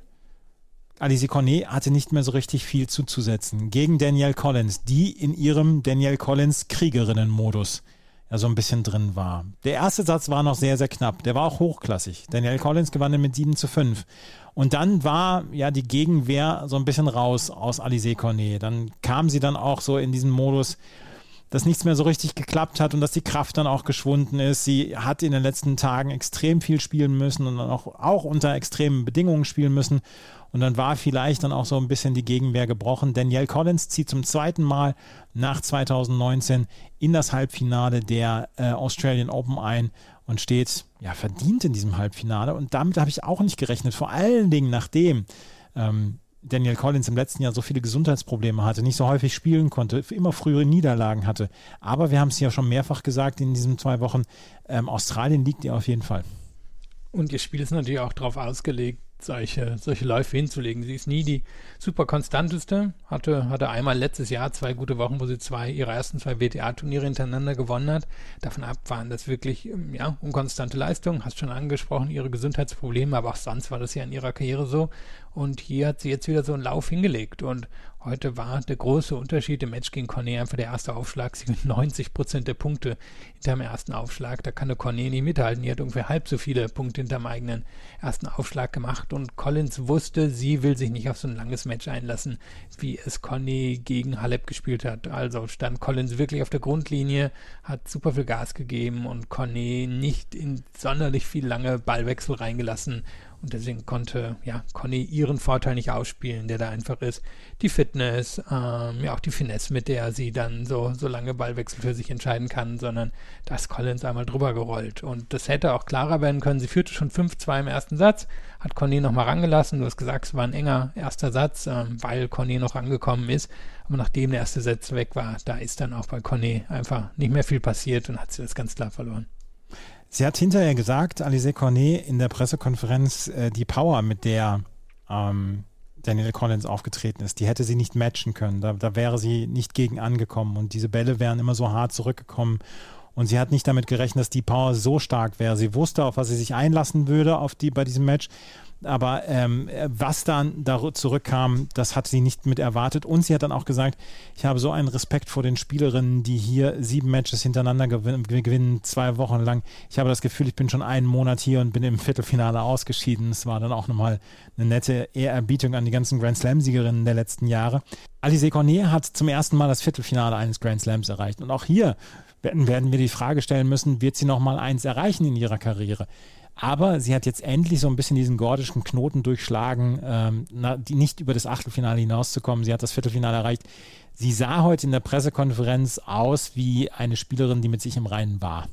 Alizé Cornet hatte nicht mehr so richtig viel zuzusetzen gegen Danielle Collins, die in ihrem Danielle Collins Kriegerinnen-Modus ja so ein bisschen drin war. Der erste Satz war noch sehr, sehr knapp. Der war auch hochklassig. Danielle Collins gewann mit sieben zu fünf. Und dann war ja die Gegenwehr so ein bisschen raus aus Alizé Cornet. Dann kam sie dann auch so in diesen Modus, dass nichts mehr so richtig geklappt hat und dass die Kraft dann auch geschwunden ist. Sie hat in den letzten Tagen extrem viel spielen müssen und dann auch, auch unter extremen Bedingungen spielen müssen. Und dann war vielleicht dann auch so ein bisschen die Gegenwehr gebrochen. Danielle Collins zieht zum zweiten Mal nach zweitausendneunzehn in das Halbfinale der äh, Australian Open ein und steht ja verdient in diesem Halbfinale. Und damit habe ich auch nicht gerechnet. Vor allen Dingen nachdem ähm, Danielle Collins im letzten Jahr so viele Gesundheitsprobleme hatte, nicht so häufig spielen konnte, immer frühere Niederlagen hatte. Aber wir haben es ja schon mehrfach gesagt in diesen zwei Wochen, ähm, Australien liegt ihr auf jeden Fall. Und ihr Spiel ist natürlich auch darauf ausgelegt, solche, solche Läufe hinzulegen. Sie ist nie die super konstanteste, hatte, hatte einmal letztes Jahr zwei gute Wochen, wo sie zwei ihre ersten zwei W T A-Turniere hintereinander gewonnen hat. Davon ab waren das wirklich ja, unkonstante Leistungen, hast schon angesprochen, ihre Gesundheitsprobleme, aber auch sonst war das ja in ihrer Karriere so. Und hier hat sie jetzt wieder so einen Lauf hingelegt und heute war der große Unterschied im Match gegen Cornet einfach der erste Aufschlag. Sie gewinnt neunzig Prozent der Punkte hinterm ersten Aufschlag. Da kann der Cornet nicht mithalten. Die hat ungefähr halb so viele Punkte hinterm eigenen ersten Aufschlag gemacht. Und Collins wusste, sie will sich nicht auf so ein langes Match einlassen, wie es Cornet gegen Halep gespielt hat. Also stand Collins wirklich auf der Grundlinie, hat super viel Gas gegeben und Cornet nicht in sonderlich viel lange Ballwechsel reingelassen. Und deswegen konnte ja Cornet ihren Vorteil nicht ausspielen, der da einfach ist. Die Fitness, ähm, ja auch die Finesse, mit der sie dann so, so lange Ballwechsel für sich entscheiden kann, sondern da ist Collins einmal drüber gerollt. Und das hätte auch klarer werden können. Sie führte schon fünf zwei im ersten Satz, hat Cornet nochmal rangelassen. Du hast gesagt, es war ein enger erster Satz, ähm, weil Cornet noch rangekommen ist. Aber nachdem der erste Satz weg war, da ist dann auch bei Cornet einfach nicht mehr viel passiert und hat sie das ganz klar verloren. Sie hat hinterher gesagt, Alizé Cornet in der Pressekonferenz, äh, die Power, mit der ähm, Danielle Collins aufgetreten ist, die hätte sie nicht matchen können. Da, da wäre sie nicht gegen angekommen und diese Bälle wären immer so hart zurückgekommen. Und sie hat nicht damit gerechnet, dass die Power so stark wäre. Sie wusste, auf was sie sich einlassen würde auf die, bei diesem Match. Aber ähm, was dann da zurückkam, das hat sie nicht mit erwartet. Und sie hat dann auch gesagt, ich habe so einen Respekt vor den Spielerinnen, die hier sieben Matches hintereinander gewinnen, gewinnen zwei Wochen lang. Ich habe das Gefühl, ich bin schon einen Monat hier und bin im Viertelfinale ausgeschieden. Es war dann auch nochmal eine nette Ehrerbietung an die ganzen Grand Slam-Siegerinnen der letzten Jahre. Alizé Cornet hat zum ersten Mal das Viertelfinale eines Grand Slams erreicht. Und auch hier werden, werden wir die Frage stellen müssen, wird sie nochmal eins erreichen in ihrer Karriere? Aber sie hat jetzt endlich so ein bisschen diesen gordischen Knoten durchschlagen, ähm, na, die nicht über das Achtelfinale hinauszukommen. Sie hat das Viertelfinale erreicht. Sie sah heute in der Pressekonferenz aus wie eine Spielerin, die mit sich im Reinen war.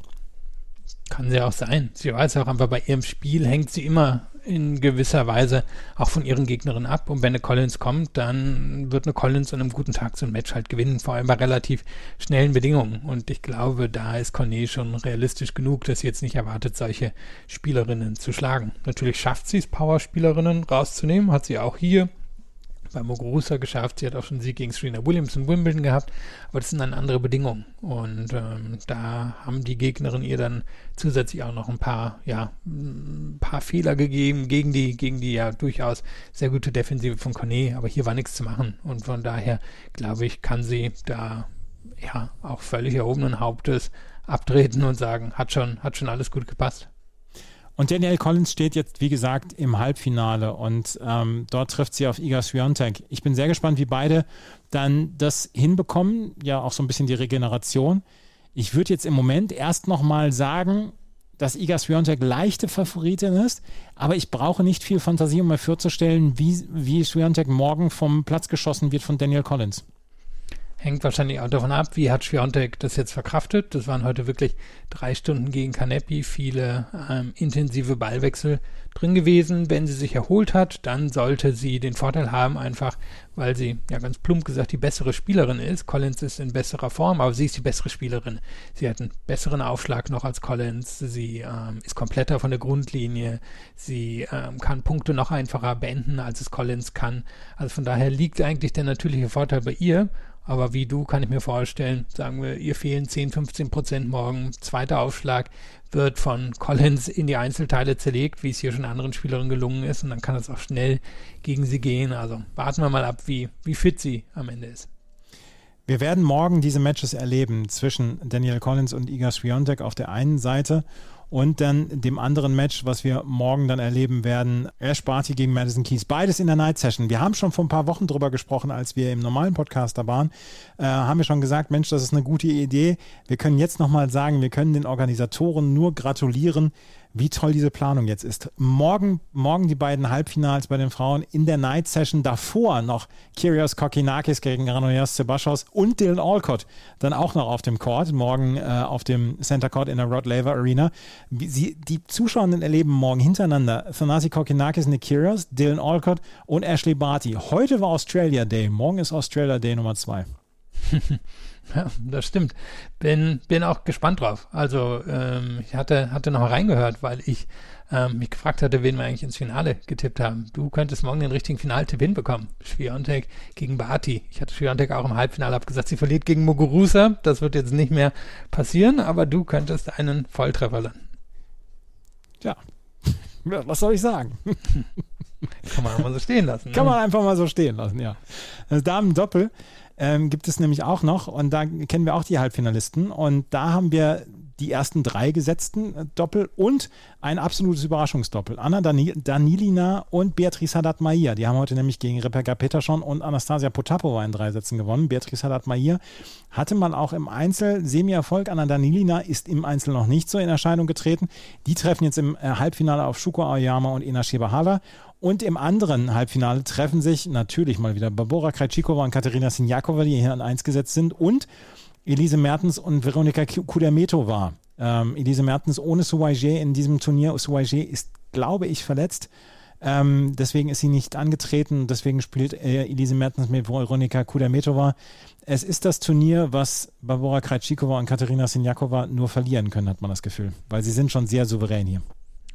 Kann sie auch sein. Sie weiß auch einfach, bei ihrem Spiel hängt sie immer in gewisser Weise auch von ihren Gegnerinnen ab. Und wenn eine Collins kommt, dann wird eine Collins an einem guten Tag so ein Match halt gewinnen, vor allem bei relativ schnellen Bedingungen. Und ich glaube, da ist Cornet schon realistisch genug, dass sie jetzt nicht erwartet, solche Spielerinnen zu schlagen. Natürlich schafft sie es, Powerspielerinnen rauszunehmen, hat sie auch hier bei Muguruza geschafft. Sie hat auch schon einen Sieg gegen Serena Williams in Wimbledon gehabt, aber das sind dann andere Bedingungen. Und ähm, da haben die Gegnerinnen ihr dann zusätzlich auch noch ein paar, ja, ein paar Fehler gegeben gegen die, gegen die ja durchaus sehr gute Defensive von Cornet, aber hier war nichts zu machen. Und von daher, glaube ich, kann sie da ja auch völlig erhobenen Hauptes abtreten und sagen, hat schon, hat schon alles gut gepasst. Und Danielle Collins steht jetzt, wie gesagt, im Halbfinale und ähm, dort trifft sie auf Iga Swiatek. Ich bin sehr gespannt, wie beide dann das hinbekommen, ja auch so ein bisschen die Regeneration. Ich würde jetzt im Moment erst nochmal sagen, dass Iga Swiatek leichte Favoritin ist, aber ich brauche nicht viel Fantasie, um mir vorzustellen, wie, wie Swiatek morgen vom Platz geschossen wird von Danielle Collins. Hängt wahrscheinlich auch davon ab, wie hat Świątek das jetzt verkraftet. Das waren heute wirklich drei Stunden gegen Kanepi, viele ähm, intensive Ballwechsel drin gewesen. Wenn sie sich erholt hat, dann sollte sie den Vorteil haben, einfach weil sie, ja ganz plump gesagt, die bessere Spielerin ist. Collins ist in besserer Form, aber sie ist die bessere Spielerin. Sie hat einen besseren Aufschlag noch als Collins. Sie ähm, ist kompletter von der Grundlinie. Sie ähm, kann Punkte noch einfacher beenden, als es Collins kann. Also von daher liegt eigentlich der natürliche Vorteil bei ihr. Aber wie du, kann ich mir vorstellen, sagen wir, ihr fehlen zehn, fünfzehn Prozent morgen. Zweiter Aufschlag wird von Collins in die Einzelteile zerlegt, wie es hier schon anderen Spielerinnen gelungen ist. Und dann kann es auch schnell gegen sie gehen. Also warten wir mal ab, wie, wie fit sie am Ende ist. Wir werden morgen diese Matches erleben zwischen Danielle Collins und Iga Świątek auf der einen Seite und dann dem anderen Match, was wir morgen dann erleben werden, Ash Barty gegen Madison Keys. Beides in der Night Session. Wir haben schon vor ein paar Wochen drüber gesprochen, als wir im normalen Podcast da waren, äh, haben wir schon gesagt, Mensch, das ist eine gute Idee. Wir können jetzt nochmal sagen, wir können den Organisatoren nur gratulieren, wie toll diese Planung jetzt ist. Morgen, morgen die beiden Halbfinals bei den Frauen in der Night Session. Davor noch Kyrgios Kokkinakis gegen Granollers Tsibasos und Dylan Alcott dann auch noch auf dem Court. Morgen äh, auf dem Center Court in der Rod Laver Arena. Sie, die Zuschauerinnen erleben morgen hintereinander Thanasi Kokkinakis, Nick Kyrgios, Dylan Alcott und Ashley Barty. Heute war Australia Day. Morgen ist Australia Day Nummer zwei. Ja, das stimmt. Bin, bin auch gespannt drauf. Also ähm, ich hatte, hatte noch mal reingehört, weil ich ähm, mich gefragt hatte, wen wir eigentlich ins Finale getippt haben. Du könntest morgen den richtigen Finaltipp hinbekommen. Świątek gegen Barty. Ich hatte Świątek auch im Halbfinale abgesagt, sie verliert gegen Muguruza. Das wird jetzt nicht mehr passieren, aber du könntest einen Volltreffer landen. Ja, was soll ich sagen? Kann man auch mal so stehen lassen. Ne? Kann man einfach mal so stehen lassen, ja. Das Damen-Doppel ähm, gibt es nämlich auch noch und da kennen wir auch die Halbfinalisten und da haben wir die ersten drei gesetzten Doppel und ein absolutes Überraschungsdoppel. Anna Danilina und Beatrice Haddad-Maia. Die haben heute nämlich gegen Rebecca Peterson und Anastasia Potapova in drei Sätzen gewonnen. Beatrice Haddad-Maia hatte man auch im Einzel Semi-Erfolg. Anna Danilina ist im Einzel noch nicht so in Erscheinung getreten. Die treffen jetzt im Halbfinale auf Shuko Aoyama und Ina Shibahara. Und im anderen Halbfinale treffen sich natürlich mal wieder Barbora Krejcikova und Katerina Siniakova, die hier an eins gesetzt sind, und Elise Mertens und Veronika Kudermetova. Ähm, Elise Mertens ohne Suwaje in diesem Turnier. Suwaje ist, glaube ich, verletzt. Ähm, deswegen ist sie nicht angetreten. Deswegen spielt äh, Elise Mertens mit Veronika Kudermetova. Es ist das Turnier, was Barbora Krejcikova und Katerina Siniakova nur verlieren können, hat man das Gefühl. Weil sie sind schon sehr souverän hier.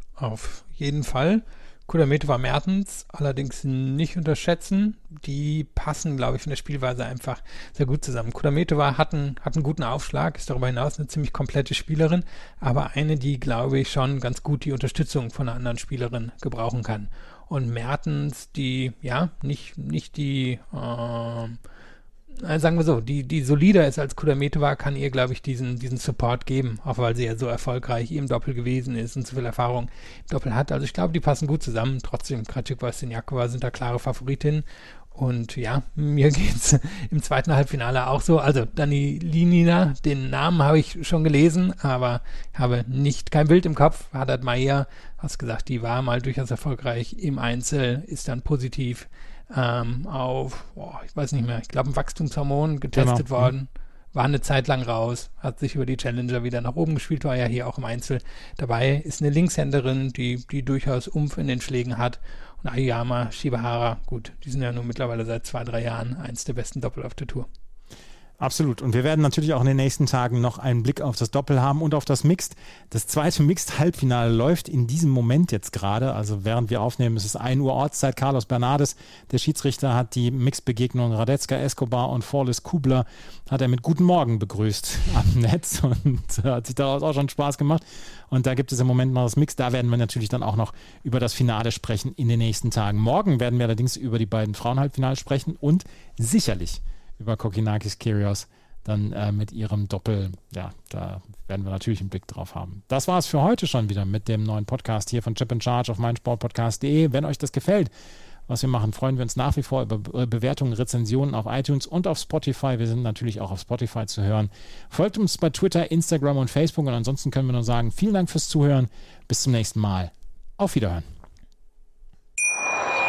Auf jeden Fall. Kudermetova, Mertens allerdings nicht unterschätzen. Die passen, glaube ich, von der Spielweise einfach sehr gut zusammen. Kudermetova hat einen, hat einen guten Aufschlag, ist darüber hinaus eine ziemlich komplette Spielerin, aber eine, die, glaube ich, schon ganz gut die Unterstützung von einer anderen Spielerin gebrauchen kann. Und Mertens, die, ja, nicht, nicht die, äh, sagen wir so, die, die solider ist als Kudermetova, kann ihr, glaube ich, diesen, diesen Support geben, auch weil sie ja so erfolgreich im Doppel gewesen ist und so viel Erfahrung im Doppel hat. Also ich glaube, die passen gut zusammen. Trotzdem, Krejcikova und Siniakova sind da klare Favoritinnen. Und ja, mir geht's im zweiten Halbfinale auch so. Also Danilina, den Namen habe ich schon gelesen, aber habe nicht kein Bild im Kopf. Haddad-Maia, hast gesagt, die war mal durchaus erfolgreich im Einzel, ist dann positiv Ähm, auf, boah, ich weiß nicht mehr, ich glaube ein Wachstumshormon getestet genau. worden, war eine Zeit lang raus, hat sich über die Challenger wieder nach oben gespielt, war ja hier auch im Einzel dabei, ist eine Linkshänderin, die, die durchaus Umf in den Schlägen hat. Und Aoyama, Shibahara, gut, die sind ja nun mittlerweile seit zwei, drei Jahren eins der besten Doppel auf der Tour. Absolut. Und wir werden natürlich auch in den nächsten Tagen noch einen Blick auf das Doppel haben und auf das Mixed. Das zweite Mixed-Halbfinale läuft in diesem Moment jetzt gerade. Also während wir aufnehmen, ist es ein Uhr Ortszeit. Carlos Bernardes, der Schiedsrichter, hat die Mixed-Begegnung Radecka Escobar und Forlis Kubler hat er mit Guten Morgen begrüßt am Netz und hat sich daraus auch schon Spaß gemacht. Und da gibt es im Moment noch das Mixed. Da werden wir natürlich dann auch noch über das Finale sprechen in den nächsten Tagen. Morgen werden wir allerdings über die beiden Frauenhalbfinale sprechen und sicherlich über Kokkinakis Kyrgios dann äh, mit ihrem Doppel. Ja, da werden wir natürlich einen Blick drauf haben. Das war es für heute schon wieder mit dem neuen Podcast hier von Chip in Charge auf meinsportpodcast punkt de. Wenn euch das gefällt, was wir machen, freuen wir uns nach wie vor über Bewertungen, Rezensionen auf iTunes und auf Spotify. Wir sind natürlich auch auf Spotify zu hören. Folgt uns bei Twitter, Instagram und Facebook und ansonsten können wir nur sagen, vielen Dank fürs Zuhören. Bis zum nächsten Mal. Auf Wiederhören.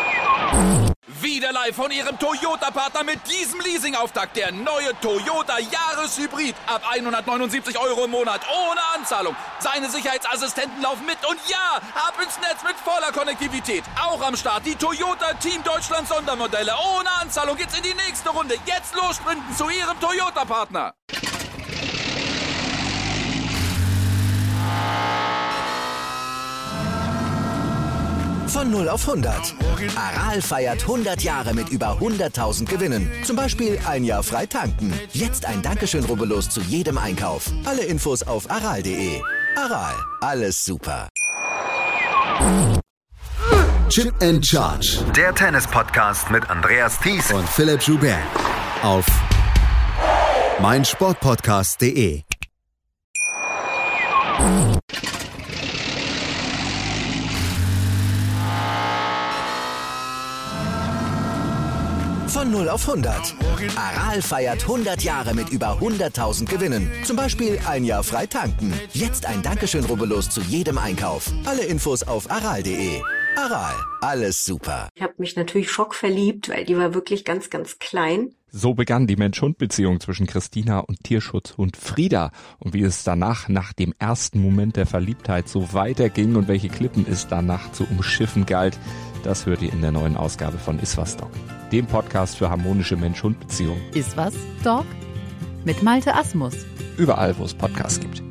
Wieder live von Ihrem Toyota-Partner mit diesem Leasing-Auftakt. Der neue Toyota Jahreshybrid. Ab hundertneunundsiebzig Euro im Monat. Ohne Anzahlung. Seine Sicherheitsassistenten laufen mit. Und ja, ab ins Netz mit voller Konnektivität. Auch am Start die Toyota Team Deutschland Sondermodelle. Ohne Anzahlung geht's in die nächste Runde. Jetzt los sprinten zu Ihrem Toyota-Partner. Von null auf hundert. Aral feiert hundert Jahre mit über hunderttausend Gewinnen. Zum Beispiel ein Jahr frei tanken. Jetzt ein Dankeschön, rubbellos zu jedem Einkauf. Alle Infos auf aral punkt de. Aral, alles super. Chip and Charge. Der Tennis-Podcast mit Andreas Thies und Philipp Joubert. Auf meinsportpodcast punkt de. Von null auf hundert. Aral feiert hundert Jahre mit über hunderttausend Gewinnen. Zum Beispiel ein Jahr frei tanken. Jetzt ein Dankeschön, rubbellos zu jedem Einkauf. Alle Infos auf aral punkt de. Aral, alles super. Ich habe mich natürlich schockverliebt, weil die war wirklich ganz, ganz klein. So begann die Mensch-Hund-Beziehung zwischen Christina und Tierschutzhund Frieda. Und wie es danach, nach dem ersten Moment der Verliebtheit, so weiterging und welche Klippen es danach zu umschiffen galt, das hört ihr in der neuen Ausgabe von Iswas Dog, dem Podcast für harmonische Mensch-Hund-Beziehungen. Iswas Dog? Mit Malte Asmus. Überall, wo es Podcasts gibt.